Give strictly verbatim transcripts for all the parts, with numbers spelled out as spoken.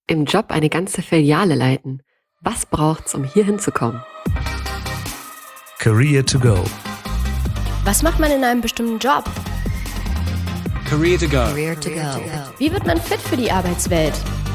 Im Job eine ganze Filiale leiten. Was braucht's, um hier hinzukommen? Career to go. Was macht man in einem bestimmten Job? Career to go. Career to go. Wie wird man fit für die Arbeitswelt?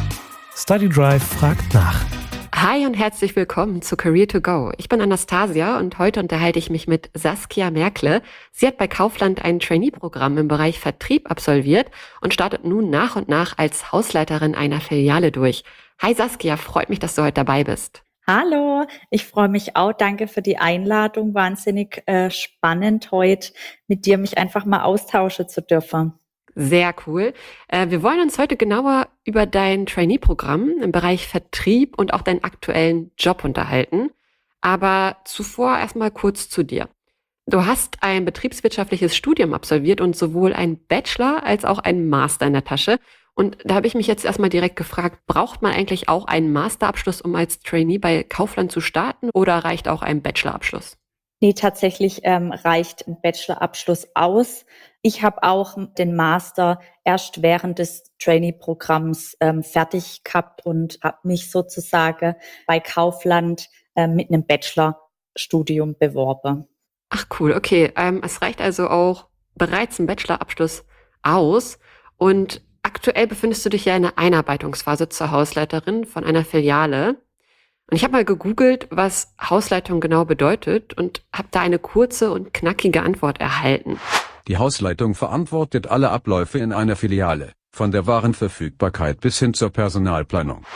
Study Drive fragt nach. Hi und herzlich willkommen zu Career to Go. Ich bin Anastasia und heute unterhalte ich mich mit Saskia Merkle. Sie hat bei Kaufland ein Trainee-Programm im Bereich Vertrieb absolviert und startet nun nach und nach als Hausleiterin einer Filiale durch. Hi Saskia, freut mich, dass du heute dabei bist. Hallo, ich freue mich auch. Danke für die Einladung. Wahnsinnig äh, spannend, heute mit dir mich einfach mal austauschen zu dürfen. Sehr cool. Äh, wir wollen uns heute genauer über dein Trainee-Programm im Bereich Vertrieb und auch deinen aktuellen Job unterhalten. Aber zuvor erstmal kurz zu dir. Du hast ein betriebswirtschaftliches Studium absolviert und sowohl einen Bachelor als auch einen Master in der Tasche. Und da habe ich mich jetzt erstmal direkt gefragt, braucht man eigentlich auch einen Masterabschluss, um als Trainee bei Kaufland zu starten, oder reicht auch ein Bachelorabschluss? Nee, tatsächlich ähm, reicht ein Bachelorabschluss aus. Ich habe auch den Master erst während des Trainee-Programms ähm, fertig gehabt und habe mich sozusagen bei Kaufland ähm, mit einem Bachelorstudium beworben. Ach cool, okay. Ähm, es reicht also auch bereits ein Bachelorabschluss aus. Und aktuell befindest du dich ja in der Einarbeitungsphase zur Hausleiterin von einer Filiale. Und ich habe mal gegoogelt, was Hausleitung genau bedeutet und habe da eine kurze und knackige Antwort erhalten. Die Hausleitung verantwortet alle Abläufe in einer Filiale, von der Warenverfügbarkeit bis hin zur Personalplanung.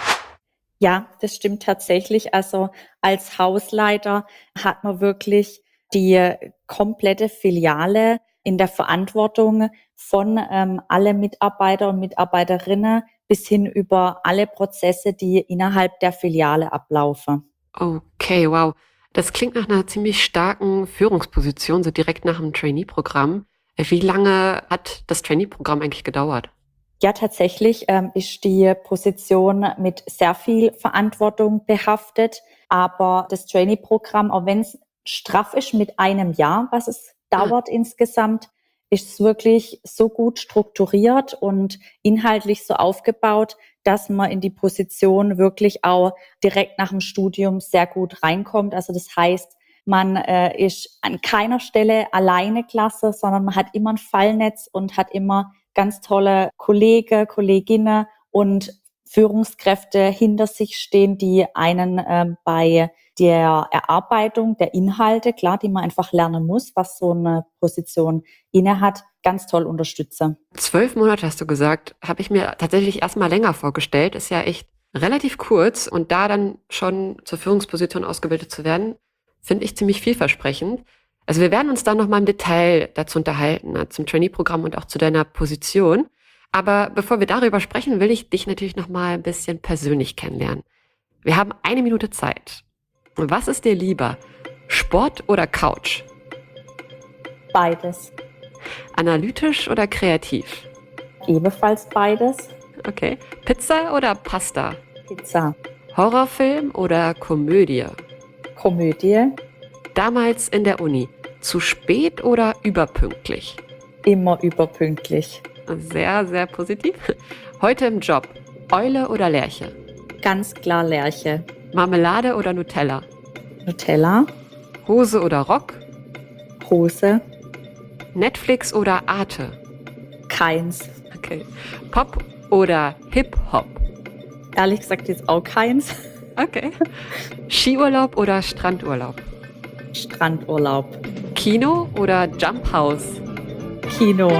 Ja, das stimmt tatsächlich. Also als Hausleiter hat man wirklich die komplette Filiale in der Verantwortung von ähm, alle Mitarbeiter und Mitarbeiterinnen bis hin über alle Prozesse, die innerhalb der Filiale ablaufen. Okay, wow. Das klingt nach einer ziemlich starken Führungsposition, so direkt nach dem Trainee-Programm. Wie lange hat das Trainee-Programm eigentlich gedauert? Ja, tatsächlich ähm, ist die Position mit sehr viel Verantwortung behaftet, aber das Trainee-Programm, auch wenn es straff ist mit einem Jahr, was es dauert Ah. insgesamt, ist es wirklich so gut strukturiert und inhaltlich so aufgebaut, dass man in die Position wirklich auch direkt nach dem Studium sehr gut reinkommt. Also das heißt, man äh, ist an keiner Stelle alleine klasse, sondern man hat immer ein Fallnetz und hat immer ganz tolle Kollegen, Kolleginnen und Führungskräfte hinter sich stehen, die einen äh, bei der Erarbeitung der Inhalte, klar, die man einfach lernen muss, was so eine Position inne hat, ganz toll unterstützen. Zwölf Monate hast du gesagt, habe ich mir tatsächlich erstmal länger vorgestellt. Ist ja echt relativ kurz und da dann schon zur Führungsposition ausgebildet zu werden, finde ich ziemlich vielversprechend. Also wir werden uns da nochmal im Detail dazu unterhalten, ne, zum Trainee-Programm und auch zu deiner Position. Aber bevor wir darüber sprechen, will ich dich natürlich nochmal ein bisschen persönlich kennenlernen. Wir haben eine Minute Zeit. Was ist dir lieber, Sport oder Couch? Beides. Analytisch oder kreativ? Ebenfalls beides. Okay. Pizza oder Pasta? Pizza. Horrorfilm oder Komödie? Komödie. Damals in der Uni, zu spät oder überpünktlich? Immer überpünktlich. Sehr, sehr positiv. Heute im Job, Eule oder Lerche? Ganz klar Lerche. Marmelade oder Nutella? Nutella. Hose oder Rock? Hose. Netflix oder Arte? Keins. Okay. Pop oder Hip-Hop? Ehrlich gesagt jetzt auch keins. Okay. Skiurlaub oder Strandurlaub? Strandurlaub. Kino oder Jump House? Kino.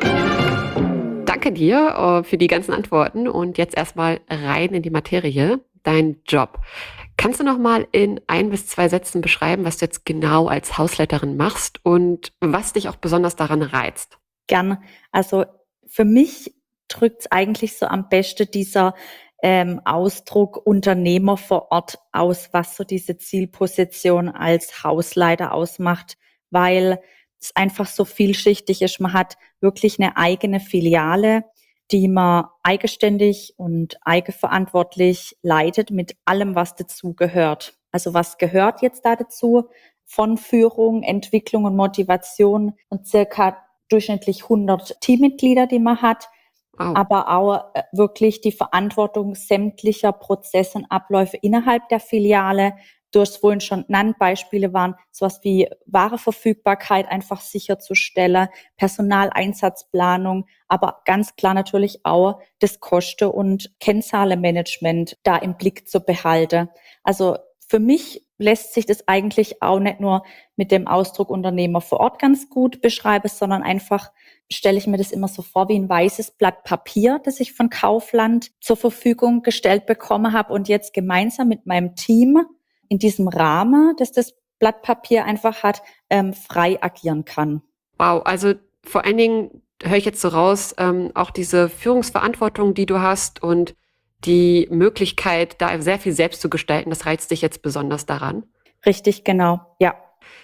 Danke dir äh, für die ganzen Antworten und jetzt erstmal rein in die Materie, dein Job. Kannst du noch mal in ein bis zwei Sätzen beschreiben, was du jetzt genau als Hausleiterin machst und was dich auch besonders daran reizt? Gern. Also für mich drückt es eigentlich so am besten dieser ähm, Ausdruck Unternehmer vor Ort aus, was so diese Zielposition als Hausleiter ausmacht, weil es einfach so vielschichtig ist. Man hat wirklich eine eigene Filiale, die man eigenständig und eigenverantwortlich leitet mit allem, was dazu gehört. Also was gehört jetzt da dazu? Von Führung, Entwicklung und Motivation und circa durchschnittlich hundert Teammitglieder, die man hat. Wow. aber auch äh, wirklich die Verantwortung sämtlicher Prozesse und Abläufe innerhalb der Filiale. Du hast vorhin schon genannt, Beispiele waren sowas wie Wareverfügbarkeit einfach sicherzustellen, Personaleinsatzplanung, aber ganz klar natürlich auch das Kosten- und Kennzahlenmanagement da im Blick zu behalten. Also für mich lässt sich das eigentlich auch nicht nur mit dem Ausdruck Unternehmer vor Ort ganz gut beschreiben, sondern einfach stelle ich mir das immer so vor wie ein weißes Blatt Papier, das ich von Kaufland zur Verfügung gestellt bekommen habe und jetzt gemeinsam mit meinem Team in diesem Rahmen, dass das Blatt Papier einfach hat, ähm, frei agieren kann. Wow, also vor allen Dingen höre ich jetzt so raus, ähm, auch diese Führungsverantwortung, die du hast und die Möglichkeit, da sehr viel selbst zu gestalten, das reizt dich jetzt besonders daran. Richtig, genau, ja.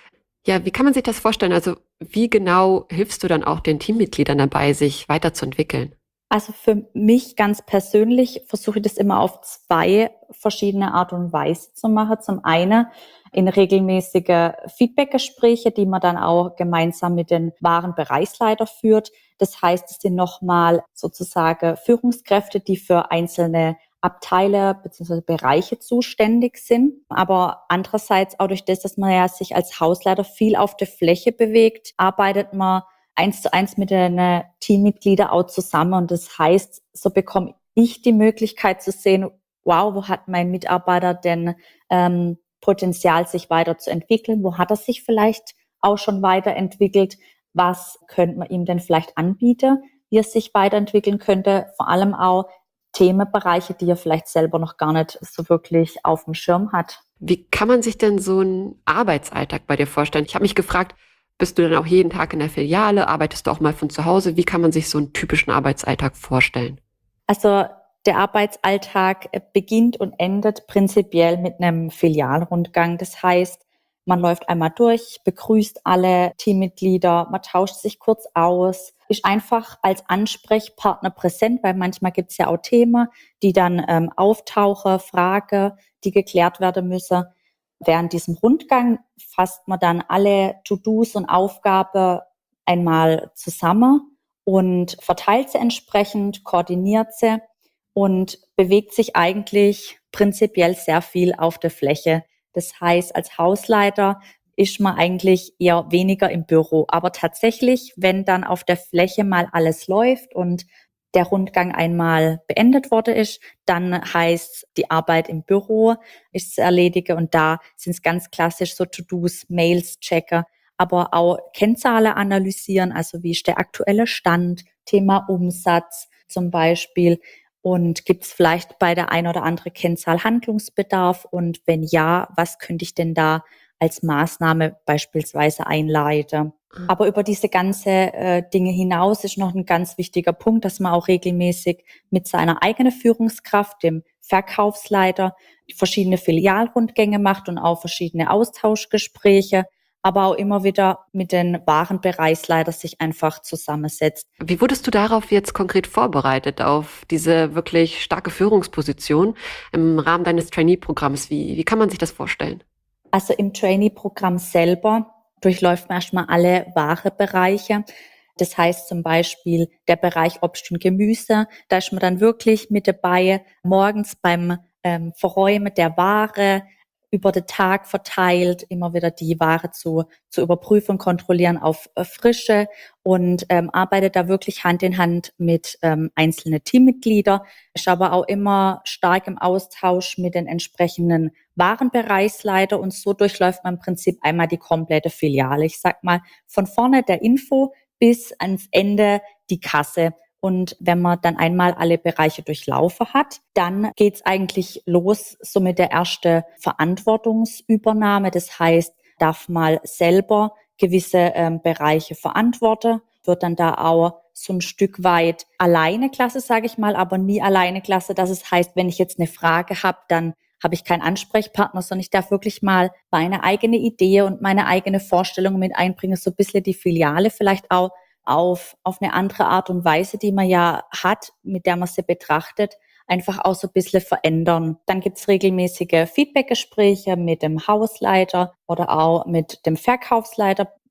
Ja, wie kann man sich das vorstellen? Also wie genau hilfst du dann auch den Teammitgliedern dabei, sich weiterzuentwickeln? Also für mich ganz persönlich versuche ich das immer auf zwei verschiedene Art und Weise zu machen. Zum einen in regelmäßige Feedbackgespräche, die man dann auch gemeinsam mit den wahren Bereichsleiter führt. Das heißt, es sind nochmal sozusagen Führungskräfte, die für einzelne Abteile bzw. Bereiche zuständig sind. Aber andererseits auch durch das, dass man ja sich als Hausleiter viel auf der Fläche bewegt, arbeitet man eins zu eins mit den Teammitgliedern auch zusammen. Und das heißt, so bekomme ich die Möglichkeit zu sehen, wow, wo hat mein Mitarbeiter denn ähm, Potenzial, sich weiterzuentwickeln? Wo hat er sich vielleicht auch schon weiterentwickelt? Was könnte man ihm denn vielleicht anbieten, wie er sich weiterentwickeln könnte? Vor allem auch Themenbereiche, die er vielleicht selber noch gar nicht so wirklich auf dem Schirm hat. Wie kann man sich denn so einen Arbeitsalltag bei dir vorstellen? Ich habe mich gefragt, bist du dann auch jeden Tag in der Filiale? Arbeitest du auch mal von zu Hause? Wie kann man sich so einen typischen Arbeitsalltag vorstellen? Also der Arbeitsalltag beginnt und endet prinzipiell mit einem Filialrundgang. Das heißt, man läuft einmal durch, begrüßt alle Teammitglieder, man tauscht sich kurz aus, ist einfach als Ansprechpartner präsent, weil manchmal gibt es ja auch Themen, die dann ähm, auftauchen, Fragen, die geklärt werden müssen. Während diesem Rundgang fasst man dann alle To-Dos und Aufgaben einmal zusammen und verteilt sie entsprechend, koordiniert sie und bewegt sich eigentlich prinzipiell sehr viel auf der Fläche. Das heißt, als Hausleiter ist man eigentlich eher weniger im Büro. Aber tatsächlich, wenn dann auf der Fläche mal alles läuft und der Rundgang einmal beendet worden ist, dann heißt die Arbeit im Büro ist zu erledigen und da sind es ganz klassisch so To-Dos, Mails checken, aber auch Kennzahlen analysieren, also wie ist der aktuelle Stand, Thema Umsatz zum Beispiel und gibt es vielleicht bei der ein oder andere Kennzahl Handlungsbedarf und wenn ja, was könnte ich denn da als Maßnahme beispielsweise einleiten? Aber über diese ganze äh, Dinge hinaus ist noch ein ganz wichtiger Punkt, dass man auch regelmäßig mit seiner eigenen Führungskraft, dem Verkaufsleiter, verschiedene Filialrundgänge macht und auch verschiedene Austauschgespräche, aber auch immer wieder mit den wahren Bereichsleitern sich einfach zusammensetzt. Wie wurdest du darauf jetzt konkret vorbereitet, auf diese wirklich starke Führungsposition im Rahmen deines Trainee-Programms? Wie, wie kann man sich das vorstellen? Also im Trainee-Programm selber durchläuft man erstmal alle Warenbereiche. Das heißt zum Beispiel der Bereich Obst und Gemüse. Da ist man dann wirklich mit dabei, morgens beim ähm, Verräumen der Ware, über den Tag verteilt, immer wieder die Ware zu, zu überprüfen und kontrollieren auf äh, Frische und ähm, arbeitet da wirklich Hand in Hand mit ähm, einzelnen Teammitgliedern. Ist aber auch immer stark im Austausch mit den entsprechenden Warenbereichsleiter und so durchläuft man im Prinzip einmal die komplette Filiale. Ich sag mal, von vorne der Info bis ans Ende die Kasse. Und wenn man dann einmal alle Bereiche durchlaufen hat, dann geht's eigentlich los, so mit der ersten Verantwortungsübernahme. Das heißt, darf mal selber gewisse ähm, Bereiche verantworten, wird dann da auch so ein Stück weit alleine Klasse, sage ich mal, aber nie alleine Klasse. Das ist, heißt, wenn ich jetzt eine Frage habe, dann habe ich keinen Ansprechpartner, sondern ich darf wirklich mal meine eigene Idee und meine eigene Vorstellung mit einbringen, so ein bisschen die Filiale vielleicht auch auf, auf eine andere Art und Weise, die man ja hat, mit der man sie betrachtet, einfach auch so ein bisschen verändern. Dann gibt's regelmäßige Feedbackgespräche mit dem Hausleiter oder auch mit dem Verkaufsleiter,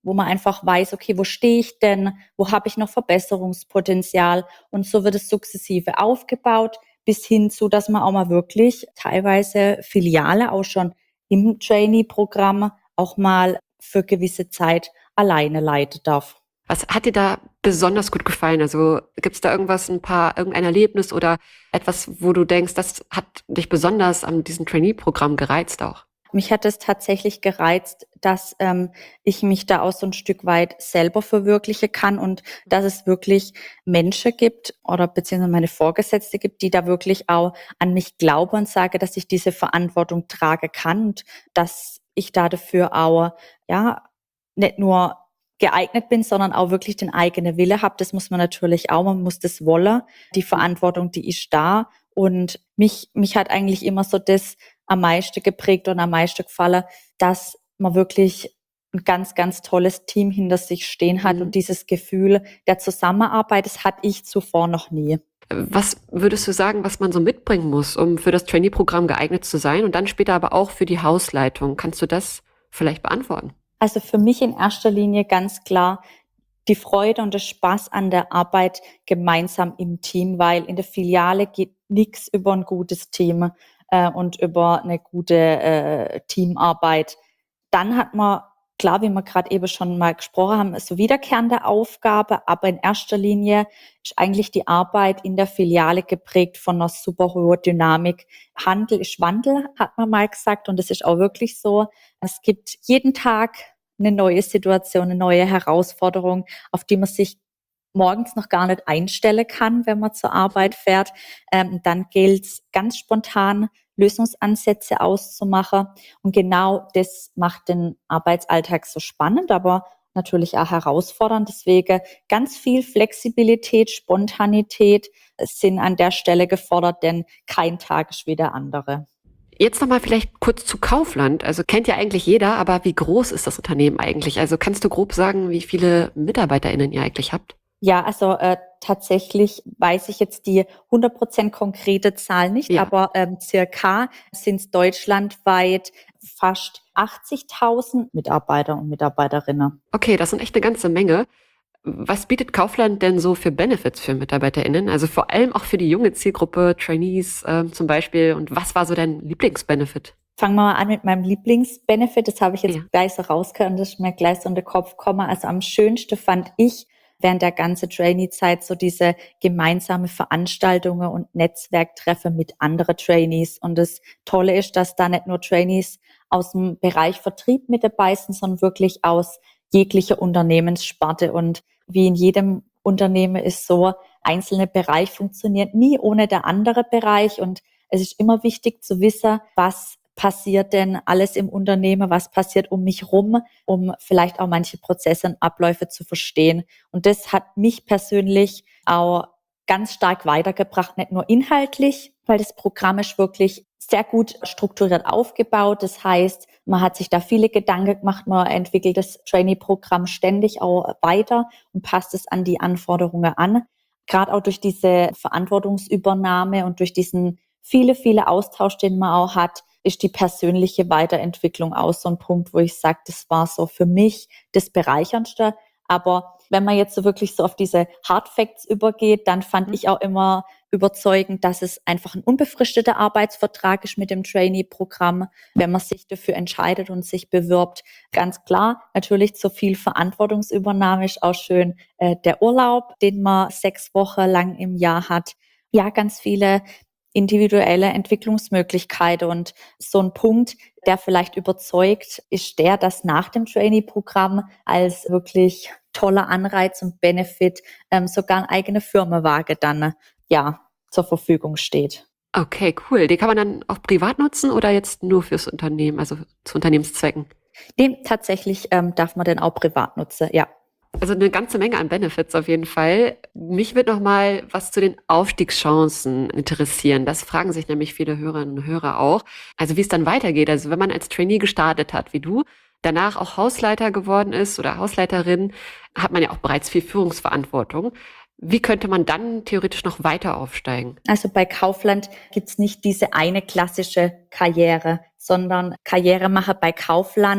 wo man einfach weiß, okay, wo stehe ich denn, wo habe ich noch Verbesserungspotenzial, und so wird es sukzessive aufgebaut, bis hin zu, dass man auch mal wirklich teilweise Filiale auch schon im Trainee-Programm auch mal für gewisse Zeit alleine leiten darf. Was hat dir da besonders gut gefallen? Also gibt es da irgendwas, ein paar, irgendein Erlebnis oder etwas, wo du denkst, das hat dich besonders an diesem Trainee-Programm gereizt auch? Mich hat es tatsächlich gereizt, dass ähm, ich mich da auch so ein Stück weit selber verwirklichen kann und dass es wirklich Menschen gibt oder beziehungsweise meine Vorgesetzte gibt, die da wirklich auch an mich glauben und sagen, dass ich diese Verantwortung tragen kann und dass ich da dafür auch ja nicht nur geeignet bin, sondern auch wirklich den eigenen Wille habe. Das muss man natürlich auch, man muss das wollen. Die Verantwortung, die ist da, und mich mich hat eigentlich immer so das am meisten geprägt und am meisten gefallen, dass man wirklich ein ganz, ganz tolles Team hinter sich stehen hat, Mhm. und dieses Gefühl der Zusammenarbeit, das hatte ich zuvor noch nie. Was würdest du sagen, was man so mitbringen muss, um für das Trainee-Programm geeignet zu sein und dann später aber auch für die Hausleitung? Kannst du das vielleicht beantworten? Also für mich in erster Linie ganz klar die Freude und der Spaß an der Arbeit gemeinsam im Team, weil in der Filiale geht nichts über ein gutes Team äh, und über eine gute äh, Teamarbeit. Dann hat man, klar, wie wir gerade eben schon mal gesprochen haben, so wiederkehrende Aufgabe, aber in erster Linie ist eigentlich die Arbeit in der Filiale geprägt von einer super hohen Dynamik. Handel ist Wandel, hat man mal gesagt, und das ist auch wirklich so. Es gibt jeden Tag eine neue Situation, eine neue Herausforderung, auf die man sich morgens noch gar nicht einstellen kann, wenn man zur Arbeit fährt. Ähm, dann gilt es ganz spontan, Lösungsansätze auszumachen. Und genau das macht den Arbeitsalltag so spannend, aber natürlich auch herausfordernd. Deswegen ganz viel Flexibilität, Spontanität sind an der Stelle gefordert, denn kein Tag ist wie der andere. Jetzt nochmal vielleicht kurz zu Kaufland. Also kennt ja eigentlich jeder, aber wie groß ist das Unternehmen eigentlich? Also kannst du grob sagen, wie viele MitarbeiterInnen ihr eigentlich habt? Ja, also äh, tatsächlich weiß ich jetzt die hundert Prozent konkrete Zahl nicht, Ja. aber ähm, circa sind es deutschlandweit fast achtzigtausend Mitarbeiter und Mitarbeiterinnen. Okay, das sind echt eine ganze Menge. Was bietet Kaufland denn so für Benefits für MitarbeiterInnen? Also vor allem auch für die junge Zielgruppe, Trainees ähm, zum Beispiel. Und was war so dein Lieblingsbenefit? Fangen wir mal an mit meinem Lieblingsbenefit. Das habe ich jetzt Ja. gleich so rausgehört und das ist mir gleich so in den Kopf gekommen. Also am schönsten fand ich während der ganzen Trainee-Zeit so diese gemeinsame Veranstaltungen und Netzwerktreffen mit anderen Trainees. Und das Tolle ist, dass da nicht nur Trainees aus dem Bereich Vertrieb mit dabei sind, sondern wirklich aus jeglicher Unternehmenssparte. Und wie in jedem Unternehmen ist so, einzelne Bereich funktioniert nie ohne der andere Bereich. Und es ist immer wichtig zu wissen, was passiert denn alles im Unternehmen, was passiert um mich rum, um vielleicht auch manche Prozesse und Abläufe zu verstehen. Und das hat mich persönlich auch ganz stark weitergebracht, nicht nur inhaltlich, weil das Programm ist wirklich sehr gut strukturiert aufgebaut. Das heißt, man hat sich da viele Gedanken gemacht, man entwickelt das Trainee-Programm ständig auch weiter und passt es an die Anforderungen an. Gerade auch durch diese Verantwortungsübernahme und durch diesen viele, viele Austausch, den man auch hat, ist die persönliche Weiterentwicklung auch so ein Punkt, wo ich sage, das war so für mich das Bereicherndste. Aber wenn man jetzt so wirklich so auf diese Hard Facts übergeht, dann fand ich auch immer überzeugend, dass es einfach ein unbefristeter Arbeitsvertrag ist mit dem Trainee-Programm, wenn man sich dafür entscheidet und sich bewirbt. Ganz klar, natürlich zu viel Verantwortungsübernahme ist auch schön äh, der Urlaub, den man sechs Wochen lang im Jahr hat. Ja, ganz viele individuelle Entwicklungsmöglichkeiten, und so ein Punkt, der vielleicht überzeugt, ist der, dass nach dem Trainee-Programm als wirklich toller Anreiz und Benefit ähm, sogar ein eigener Firmenwagen dann ja zur Verfügung steht. Okay, cool. Den kann man dann auch privat nutzen oder jetzt nur fürs Unternehmen, also zu Unternehmenszwecken? Den tatsächlich ähm, darf man den auch privat nutzen, ja. Also eine ganze Menge an Benefits auf jeden Fall. Mich wird noch mal was zu den Aufstiegschancen interessieren. Das fragen sich nämlich viele Hörerinnen und Hörer auch. Also wie es dann weitergeht. Also wenn man als Trainee gestartet hat, wie du, danach auch Hausleiter geworden ist oder Hausleiterin, hat man ja auch bereits viel Führungsverantwortung. Wie könnte man dann theoretisch noch weiter aufsteigen? Also bei Kaufland gibt's nicht diese eine klassische Karriere, sondern Karrieremacher bei Kaufland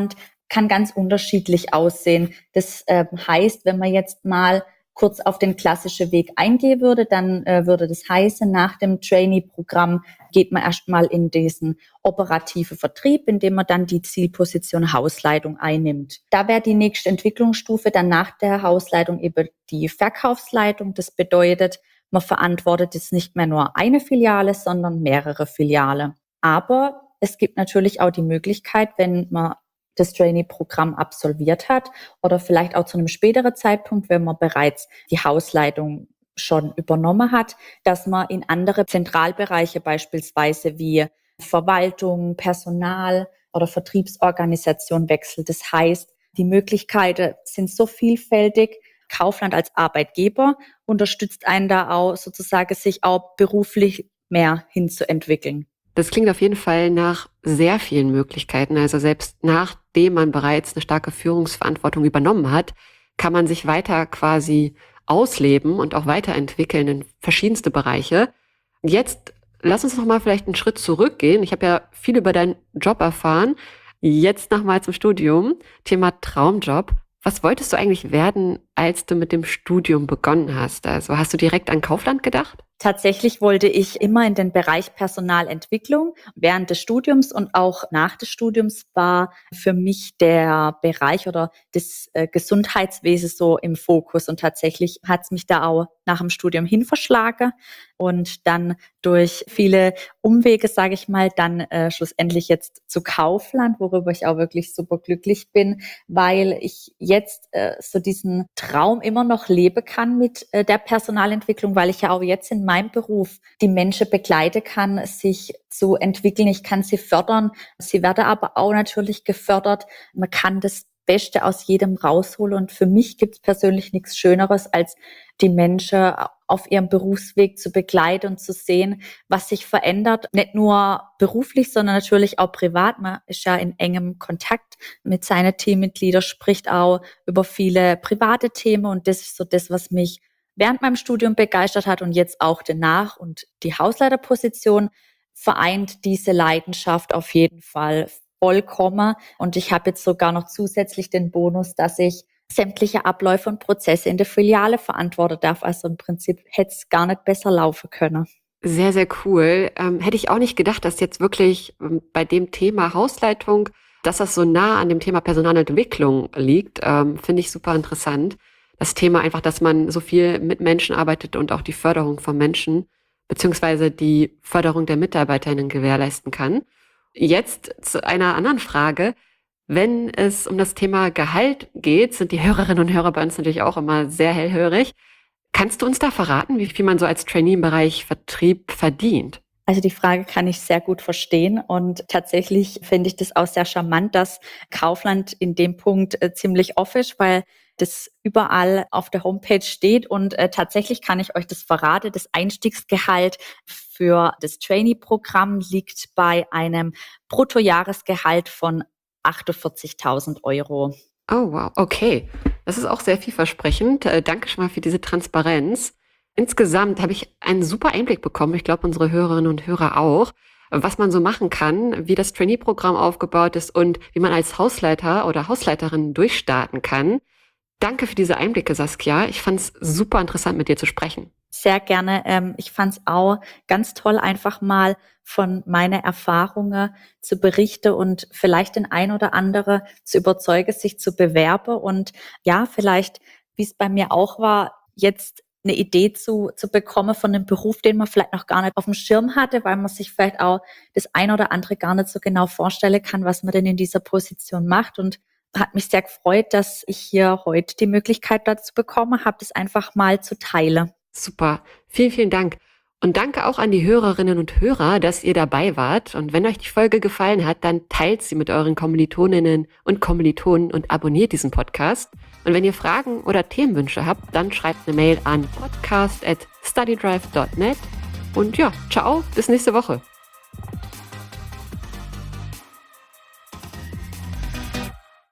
kann ganz unterschiedlich aussehen. Das äh, heißt, wenn man jetzt mal kurz auf den klassischen Weg eingehen würde, dann äh, würde das heißen, nach dem Trainee-Programm geht man erstmal in diesen operativen Vertrieb, indem man dann die Zielposition Hausleitung einnimmt. Da wäre die nächste Entwicklungsstufe dann nach der Hausleitung eben die Verkaufsleitung. Das bedeutet, man verantwortet jetzt nicht mehr nur eine Filiale, sondern mehrere Filiale. Aber es gibt natürlich auch die Möglichkeit, wenn man das Trainee-Programm absolviert hat oder vielleicht auch zu einem späteren Zeitpunkt, wenn man bereits die Hausleitung schon übernommen hat, dass man in andere Zentralbereiche beispielsweise wie Verwaltung, Personal oder Vertriebsorganisation wechselt. Das heißt, die Möglichkeiten sind so vielfältig. Kaufland als Arbeitgeber unterstützt einen da auch sozusagen, sich auch beruflich mehr hinzuentwickeln. Das klingt auf jeden Fall nach sehr vielen Möglichkeiten. Also selbst nachdem man bereits eine starke Führungsverantwortung übernommen hat, kann man sich weiter quasi ausleben und auch weiterentwickeln in verschiedenste Bereiche. Jetzt lass uns noch mal vielleicht einen Schritt zurückgehen. Ich habe ja viel über deinen Job erfahren. Jetzt nochmal zum Studium. Thema Traumjob. Was wolltest du eigentlich werden, als du mit dem Studium begonnen hast? Also hast du direkt an Kaufland gedacht? Tatsächlich wollte ich immer in den Bereich Personalentwicklung. Während des Studiums und auch nach des Studiums war für mich der Bereich oder das äh, Gesundheitswesen so im Fokus. Und tatsächlich hat es mich da auch nach dem Studium hin verschlagen und dann durch viele Umwege, sage ich mal, dann äh, schlussendlich jetzt zu Kaufland, worüber ich auch wirklich super glücklich bin, weil ich jetzt äh, so diesen Traum immer noch leben kann mit äh, der Personalentwicklung, weil ich ja auch jetzt in meinem Beruf die Menschen begleiten kann, sich zu entwickeln. Ich kann sie fördern. Sie werden aber auch natürlich gefördert. Man kann das Beste aus jedem rausholen. Und für mich gibt es persönlich nichts Schöneres, als die Menschen auf ihrem Berufsweg zu begleiten und zu sehen, was sich verändert. Nicht nur beruflich, sondern natürlich auch privat. Man ist ja in engem Kontakt mit seinen Teammitgliedern, spricht auch über viele private Themen. Und das ist so das, was mich während meinem Studium begeistert hat und jetzt auch danach. Und die Hausleiterposition vereint diese Leidenschaft auf jeden Fall vollkommen. Und ich habe jetzt sogar noch zusätzlich den Bonus, dass ich sämtliche Abläufe und Prozesse in der Filiale verantworten darf. Also im Prinzip hätte es gar nicht besser laufen können. Sehr, sehr cool. Ähm, hätte ich auch nicht gedacht, dass jetzt wirklich ähm, bei dem Thema Hausleitung, dass das so nah an dem Thema Personalentwicklung liegt, ähm, finde ich super interessant. Das Thema einfach, dass man so viel mit Menschen arbeitet und auch die Förderung von Menschen beziehungsweise die Förderung der MitarbeiterInnen gewährleisten kann. Jetzt zu einer anderen Frage. Wenn es um das Thema Gehalt geht, sind die Hörerinnen und Hörer bei uns natürlich auch immer sehr hellhörig. Kannst du uns da verraten, wie viel man so als Trainee im Bereich Vertrieb verdient? Also die Frage kann ich sehr gut verstehen und tatsächlich finde ich das auch sehr charmant, dass Kaufland in dem Punkt äh, ziemlich offen ist, weil das überall auf der Homepage steht und äh, tatsächlich kann ich euch das verraten. Das Einstiegsgehalt für das Trainee-Programm liegt bei einem Bruttojahresgehalt von achtundvierzigtausend Euro. Oh, wow, okay. Das ist auch sehr vielversprechend. Äh, danke schon mal für diese Transparenz. Insgesamt habe ich einen super Einblick bekommen, ich glaube unsere Hörerinnen und Hörer auch, was man so machen kann, wie das Trainee-Programm aufgebaut ist und wie man als Hausleiter oder Hausleiterin durchstarten kann. Danke für diese Einblicke, Saskia. Ich fand es super interessant, mit dir zu sprechen. Sehr gerne. Ähm, ich fand es auch ganz toll, einfach mal von meinen Erfahrungen zu berichten und vielleicht den ein oder andere zu überzeugen, sich zu bewerben und ja, vielleicht, wie es bei mir auch war, jetzt eine Idee zu, zu bekommen von einem Beruf, den man vielleicht noch gar nicht auf dem Schirm hatte, weil man sich vielleicht auch das ein oder andere gar nicht so genau vorstellen kann, was man denn in dieser Position macht. Und hat mich sehr gefreut, dass ich hier heute die Möglichkeit dazu bekommen habe, das einfach mal zu teilen. Super, vielen, vielen Dank. Und danke auch an die Hörerinnen und Hörer, dass ihr dabei wart. Und wenn euch die Folge gefallen hat, dann teilt sie mit euren Kommilitoninnen und Kommilitonen und abonniert diesen Podcast. Und wenn ihr Fragen oder Themenwünsche habt, dann schreibt eine Mail an podcast at studydrive dot net. Und ja, ciao, bis nächste Woche.